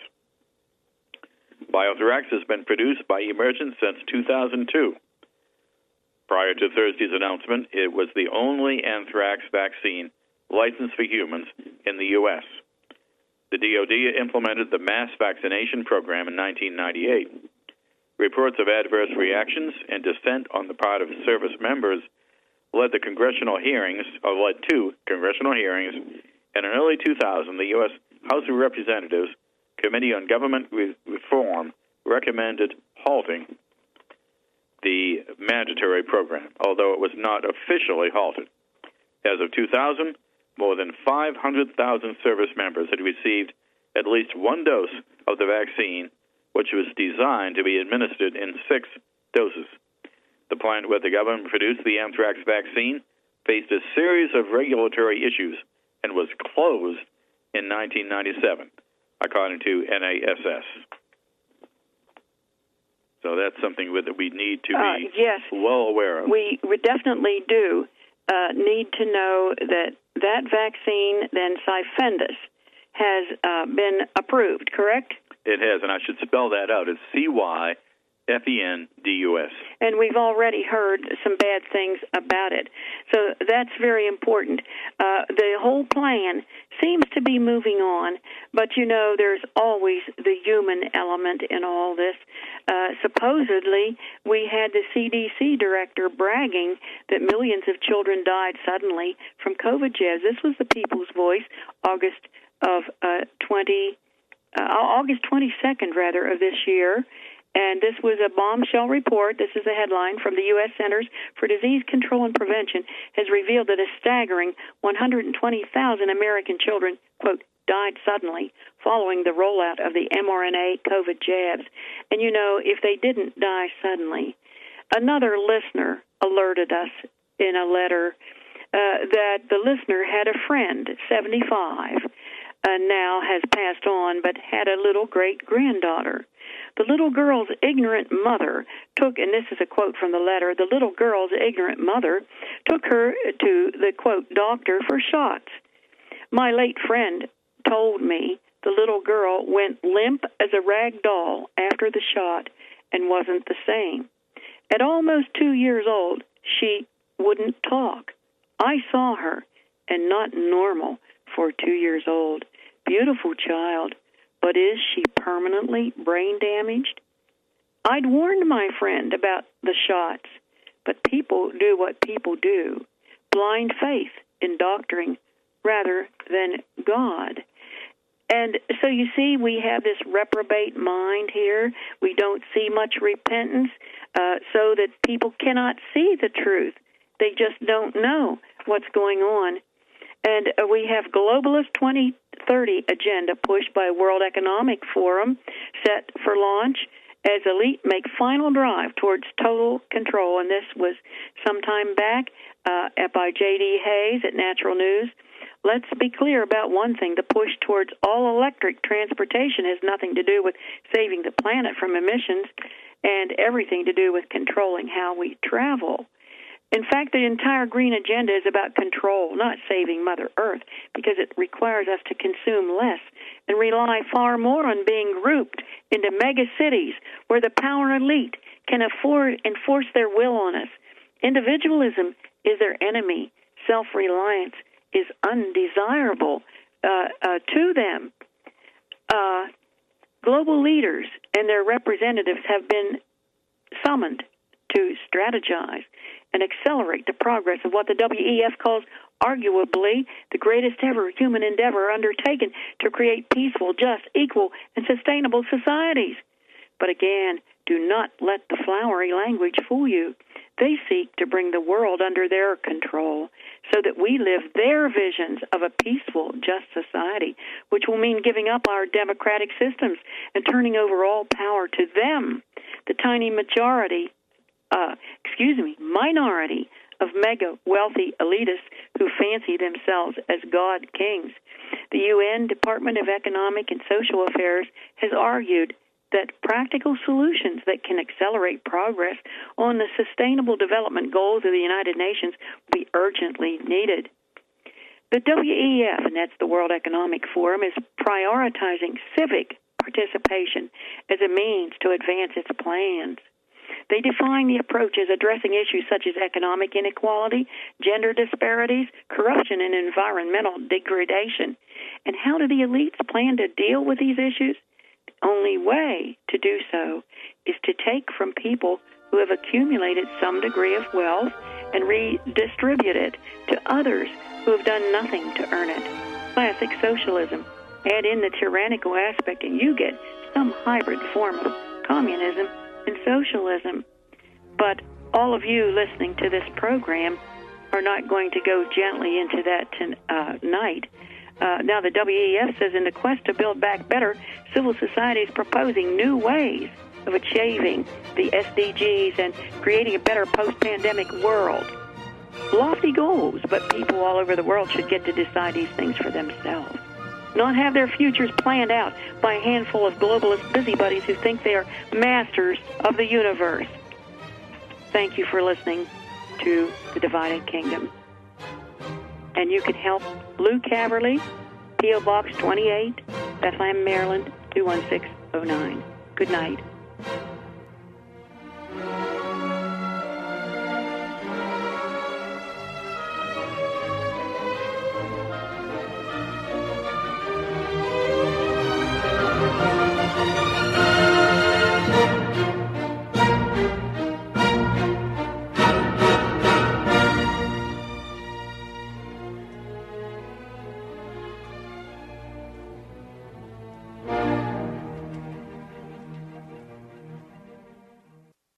Biothrax has been produced by Emergent since two thousand two. Prior to Thursday's announcement, it was the only anthrax vaccine licensed for humans in the U S. The D O D implemented the mass vaccination program in nineteen ninety-eight. Reports of adverse reactions and dissent on the part of service members led the congressional hearings, or led to congressional hearings, and in early two thousand, the U S House of Representatives Committee on Government Reform recommended halting the mandatory program, although it was not officially halted. As of two thousand, more than five hundred thousand service members had received at least one dose of the vaccine, which was designed to be administered in six doses. The plant where the government produced the anthrax vaccine faced a series of regulatory issues and was closed in nineteen ninety-seven, according to N A S S. So that's something that we need to uh, be yes, well aware of. We, we definitely do uh, need to know that that vaccine, then Cyfendus, has uh, been approved, correct? It has, and I should spell that out. It's C Y F E N D U S. And we've already heard some bad things about it. So that's very important. Uh, the whole plan seems to be moving on, but, you know, there's always the human element in all this. Uh, supposedly, we had the C D C director bragging that millions of children died suddenly from COVID jabs. This was the People's Voice, August of uh, twenty, uh, August twenty-second, rather, of this year. And this was a bombshell report. This is a headline from the U S Centers for Disease Control and Prevention has revealed that a staggering one hundred twenty thousand American children, quote, died suddenly following the rollout of the mRNA COVID jabs. And, you know, if they didn't die suddenly, another listener alerted us in a letter uh, that the listener had a friend, seventy-five, uh, now has passed on, but had a little great-granddaughter. The little girl's ignorant mother took, and this is a quote from the letter, the little girl's ignorant mother took her to the, quote, doctor for shots. My late friend told me the little girl went limp as a rag doll after the shot and wasn't the same. At almost two years old, she wouldn't talk. I saw her, and not normal for two years old. Beautiful child. But is she permanently brain damaged? I'd warned my friend about the shots, but people do what people do. Blind faith in doctoring rather than God. And so you see, we have this reprobate mind here. We don't see much repentance, uh, so that people cannot see the truth They just don't know what's going on. And uh, we have Globalist twenty thirty agenda pushed by World Economic Forum set for launch as elite make final drive towards total control. And this was some time back uh, by J D Hayes at Natural News. Let's be clear about one thing. The push towards all-electric transportation has nothing to do with saving the planet from emissions and everything to do with controlling how we travel. In fact, the entire green agenda is about control, not saving Mother Earth, because it requires us to consume less and rely far more on being grouped into mega cities where the power elite can afford enforce their will on us. Individualism is their enemy. Self-reliance is undesirable uh, uh, to them. Uh, global leaders and their representatives have been summoned to strategize and accelerate the progress of what the W E F calls arguably the greatest ever human endeavor undertaken to create peaceful, just, equal, and sustainable societies. But again, do not let the flowery language fool you. They seek to bring the world under their control so that we live their visions of a peaceful, just society, which will mean giving up our democratic systems and turning over all power to them, the tiny majority, uh, excuse me, minority of mega wealthy elitists who fancy themselves as God kings. The U N Department of Economic and Social Affairs has argued that practical solutions that can accelerate progress on the sustainable development goals of the United Nations will be urgently needed. The W E F, and that's the World Economic Forum, is prioritizing civic participation as a means to advance its plans. They define the approach as addressing issues such as economic inequality, gender disparities, corruption, and environmental degradation. And how do the elites plan to deal with these issues? The only way to do so is to take from people who have accumulated some degree of wealth and redistribute it to others who have done nothing to earn it. Classic socialism. Add in the tyrannical aspect and you get some hybrid form of communism and socialism. But all of you listening to this program are not going to go gently into that tonight. Uh, now, the W E F says in the quest to build back better, civil society is proposing new ways of achieving the S D Gs and creating a better post-pandemic world. Lofty goals, but people all over the world should get to decide these things for themselves. Not have their futures planned out by a handful of globalist busybodies who think they are masters of the universe. Thank you for listening to The Divided Kingdom. And you can help Lou Caverly, P O Box twenty-eight, Bethlehem, Maryland, two one six oh nine. Good night.